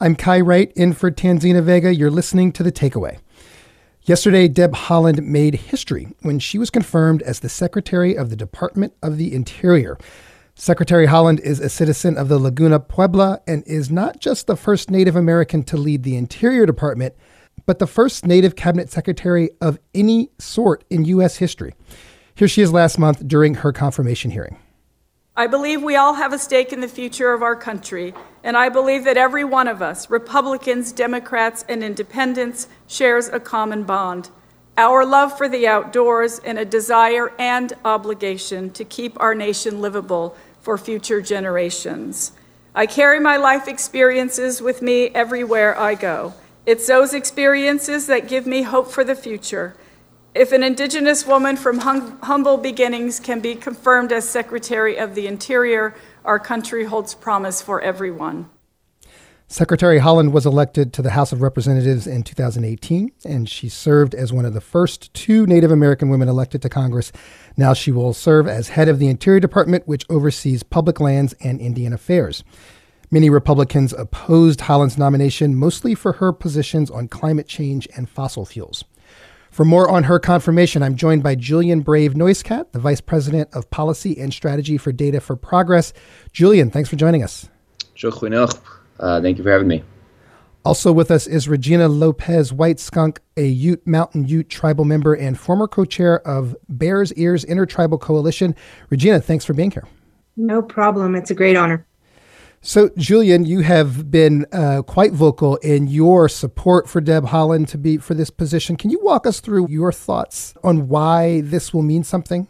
I'm Kai Wright, in for Tanzina Vega. You're listening to The Takeaway. Yesterday, Deb Haaland made history when she was confirmed as the Secretary of the Department of the Interior. Secretary Haaland is a citizen of the Laguna Puebla and is not just the first Native American to lead the Interior Department, but the first Native Cabinet Secretary of any sort in U.S. history. Here she is last month during her confirmation hearing. I believe we all have a stake in the future of our country, and I believe that every one of us, Republicans, Democrats, and independents, shares a common bond: our love for the outdoors and a desire and obligation to keep our nation livable for future generations. I carry my life experiences with me everywhere I go. It's those experiences that give me hope for the future. If an Indigenous woman from humble beginnings can be confirmed as Secretary of the Interior, our country holds promise for everyone. Secretary Haaland was elected to the House of Representatives in 2018, and she served as one of the first 2 Native American women elected to Congress. Now she will serve as head of the Interior Department, which oversees public lands and Indian affairs. Many Republicans opposed Haaland's nomination, mostly for her positions on climate change and fossil fuels. For more on her confirmation, I'm joined by Julian Brave Neustadt, the Vice President of Policy and Strategy for Data for Progress. Julian, thanks for joining us. Thank you for having me. Also with us is Regina Lopez White Skunk, a Mountain Ute tribal member and former co-chair of Bears Ears Intertribal Coalition. Regina, thanks for being here. No problem. It's a great honor. So, Julian, you have been quite vocal in your support for Deb Haaland for this position. Can you walk us through your thoughts on why this will mean something?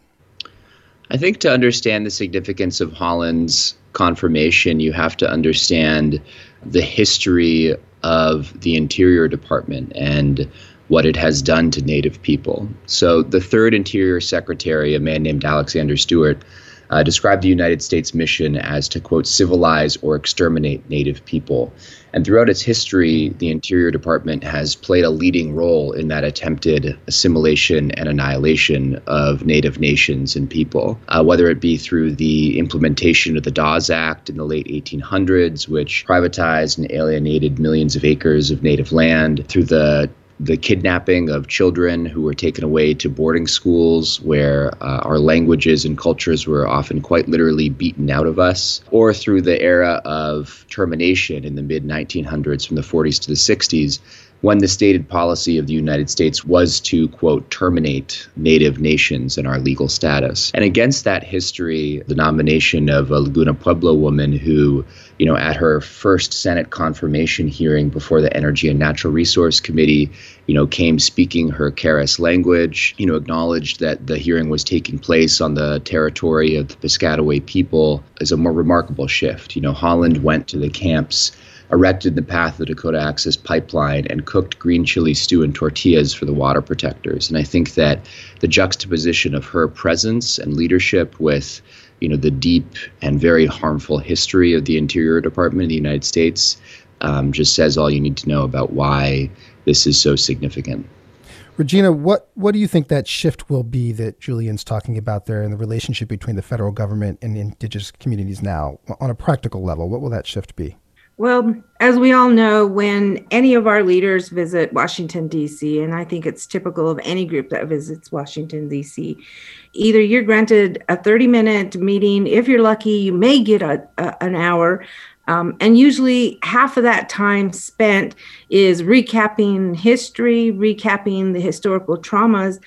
I think to understand the significance of Haaland's confirmation, you have to understand the history of the Interior Department and what it has done to Native people. So the third Interior Secretary, a man named Alexander Stewart, described the United States mission as to, quote, civilize or exterminate Native people. And throughout its history, the Interior Department has played a leading role in that attempted assimilation and annihilation of Native nations and people, whether it be through the implementation of the Dawes Act in the late 1800s, which privatized and alienated millions of acres of Native land, through the kidnapping of children who were taken away to boarding schools where our languages and cultures were often quite literally beaten out of us, or through the era of termination in the mid-1900s from the 40s to the 60s, when the stated policy of the United States was to, quote, terminate Native nations and our legal status. And against that history, the nomination of a Laguna Pueblo woman who, at her first Senate confirmation hearing before the Energy and Natural Resource Committee, came speaking her Keres language, acknowledged that the hearing was taking place on the territory of the Piscataway people, is a more remarkable shift. Haaland went to the camps, erected the path of the Dakota Access Pipeline, and cooked green chili stew and tortillas for the water protectors. And I think that the juxtaposition of her presence and leadership with, the deep and very harmful history of the Interior Department of the United States just says all you need to know about why this is so significant. Regina, what do you think that shift will be that Julian's talking about there in the relationship between the federal government and Indigenous communities now? On a practical level, what will that shift be? Well, as we all know, when any of our leaders visit Washington, D.C., and I think it's typical of any group that visits Washington, D.C., either you're granted a 30-minute meeting. If you're lucky, you may get an hour. And usually half of that time spent is recapping history, recapping the historical traumas.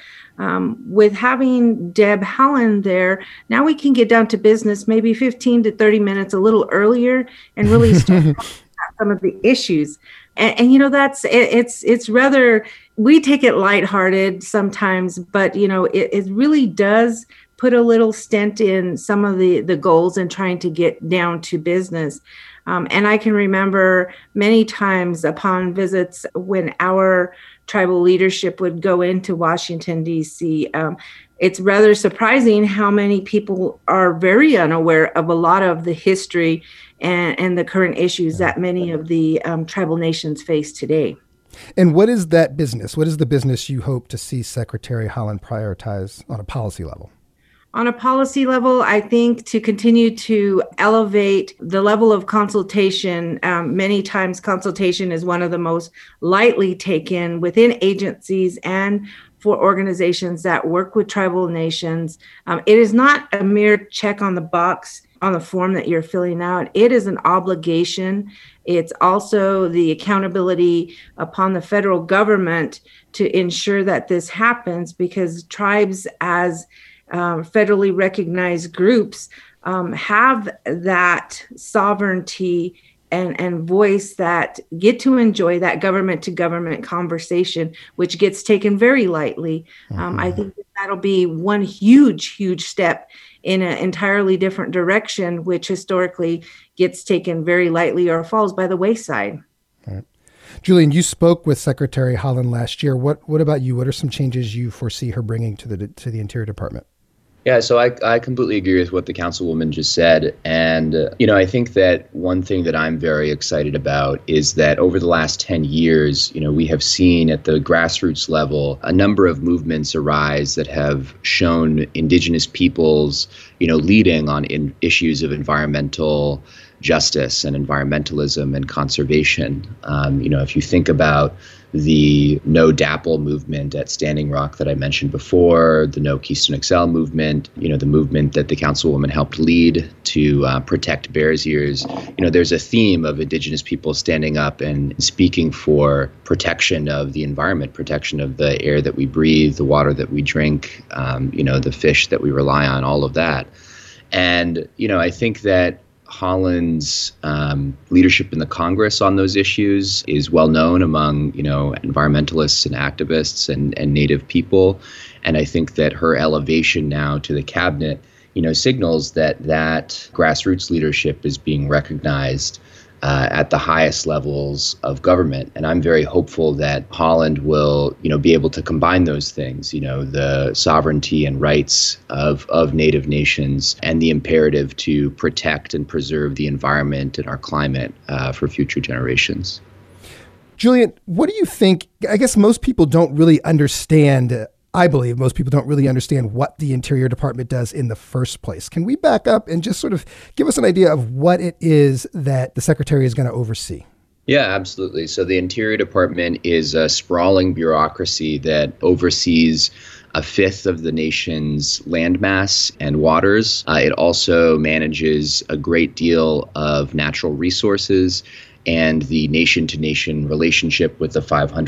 With having Deb Haaland there, now we can get down to business, maybe 15 to 30 minutes a little earlier, and really start talking about some of the issues. And that's it's rather, we take it lighthearted sometimes, but it really does put a little stint in some of the goals and trying to get down to business. And I can remember many times upon visits when our tribal leadership would go into Washington, D.C., it's rather surprising how many people are very unaware of a lot of the history and the current issues that many of the tribal nations face today. And what is that business? What is the business you hope to see Secretary Haaland prioritize on a policy level? On a policy level, I think to continue to elevate the level of consultation, many times consultation is one of the most lightly taken within agencies and for organizations that work with tribal nations. It is not a mere check on the box on the form that you're filling out. It is an obligation. It's also the accountability upon the federal government to ensure that this happens, because tribes as federally recognized groups have that sovereignty and voice that get to enjoy that government to government conversation, which gets taken very lightly. I think that'll be one huge step in an entirely different direction, which historically gets taken very lightly or falls by the wayside. All right. Julian, you spoke with Secretary Haaland last year. What about you? What are some changes you foresee her bringing to the Interior Department? Yeah, so I completely agree with what the councilwoman just said. And, I think that one thing that I'm very excited about is that over the last 10 years, we have seen at the grassroots level a number of movements arise that have shown Indigenous peoples, leading on issues of environmental justice and environmentalism and conservation. If you think about the No DAPL movement at Standing Rock that I mentioned before, the No Keystone XL movement, the movement that the councilwoman helped lead to protect Bears Ears, there's a theme of Indigenous people standing up and speaking for protection of the environment, protection of the air that we breathe, the water that we drink, the fish that we rely on, all of that. And, I think that Haaland's leadership in the Congress on those issues is well known among, environmentalists and activists and Native people. And I think that her elevation now to the cabinet, signals that grassroots leadership is being recognized at the highest levels of government. And I'm very hopeful that Haaland will, be able to combine those things, the sovereignty and rights of Native nations and the imperative to protect and preserve the environment and our climate for future generations. Julian, what do you think? I guess most people don't really understand. I believe most people don't really understand what the Interior Department does in the first place. Can we back up and just sort of give us an idea of what it is that the Secretary is going to oversee? Yeah, absolutely. So the Interior Department is a sprawling bureaucracy that oversees a fifth of the nation's landmass and waters. It also manages a great deal of natural resources and the nation-to-nation relationship with the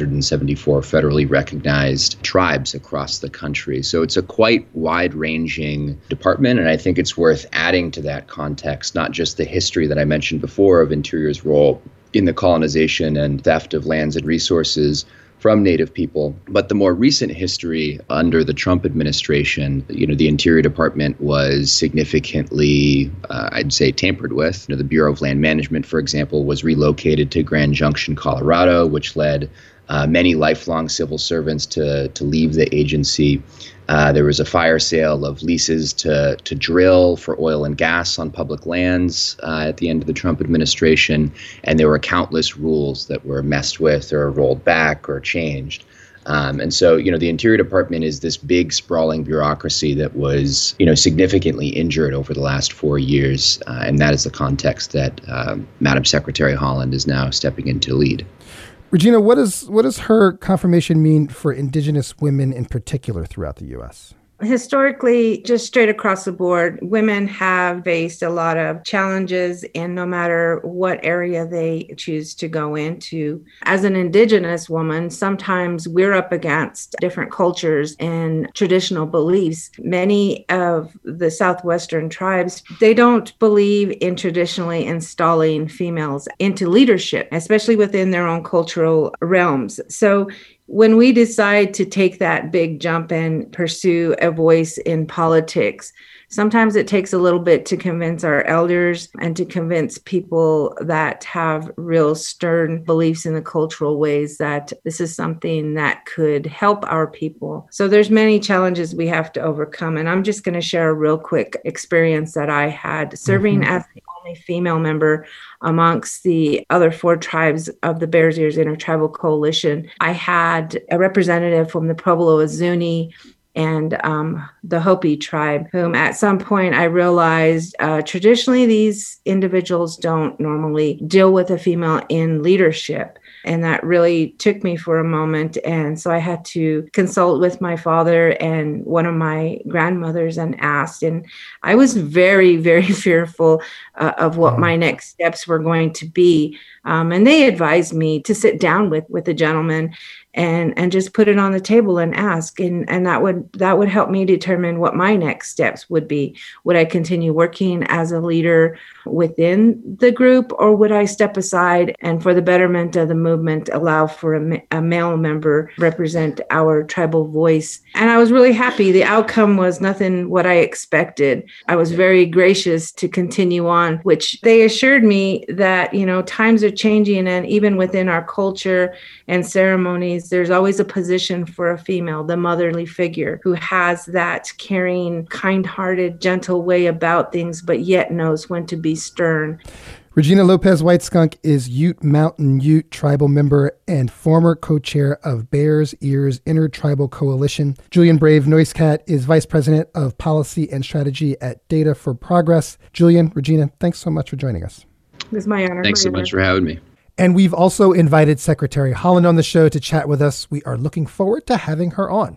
574 federally recognized tribes across the country. So it's a quite wide-ranging department, and I think it's worth adding to that context, not just the history that I mentioned before of Interior's role in the colonization and theft of lands and resources from Native people, but the more recent history under the Trump administration, the Interior Department was significantly, I'd say, tampered with. The Bureau of Land Management, for example, was relocated to Grand Junction, Colorado, which led many lifelong civil servants to leave the agency. There was a fire sale of leases to drill for oil and gas on public lands at the end of the Trump administration, and there were countless rules that were messed with or rolled back or changed. And so, the Interior Department is this big, sprawling bureaucracy that was, significantly injured over the last 4 years, and that is the context that Madam Secretary Haaland is now stepping in to lead. Regina, what does her confirmation mean for Indigenous women in particular throughout the U.S.? Historically, just straight across the board, women have faced a lot of challenges in no matter what area they choose to go into. As an Indigenous woman, sometimes we're up against different cultures and traditional beliefs. Many of the Southwestern tribes, they don't believe in traditionally installing females into leadership, especially within their own cultural realms. So when we decide to take that big jump and pursue a voice in politics, sometimes it takes a little bit to convince our elders and to convince people that have real stern beliefs in the cultural ways that this is something that could help our people. So there's many challenges we have to overcome. And I'm just going to share a real quick experience that I had serving as the only female member amongst the other 4 tribes of the Bears Ears Intertribal Coalition. I had a representative from the Pueblo Zuni and the Hopi tribe, whom at some point I realized traditionally these individuals don't normally deal with a female in leadership. And that really took me for a moment. And so I had to consult with my father and one of my grandmothers and asked. And I was very, very fearful of what my next steps were going to be. And they advised me to sit down with a gentleman and just put it on the table and ask. And that would help me determine what my next steps would be. Would I continue working as a leader within the group, or would I step aside and, for the betterment of the movement, allow for a male member represent our tribal voice? And I was really happy. The outcome was nothing what I expected. I was very gracious to continue on, which they assured me that, times are changing, and even within our culture and ceremonies, there's always a position for a female, the motherly figure, who has that caring, kind-hearted, gentle way about things, but yet knows when to be stern. Regina Lopez White Skunk is Ute Mountain Ute tribal member and former co-chair of Bears Ears Intertribal Coalition. Julian Brave Noisecat is vice president of policy and strategy at Data for Progress. Julian, Regina, thanks so much for joining us. It was my honor. Thanks so much for having me. And we've also invited Secretary Haaland on the show to chat with us. We are looking forward to having her on.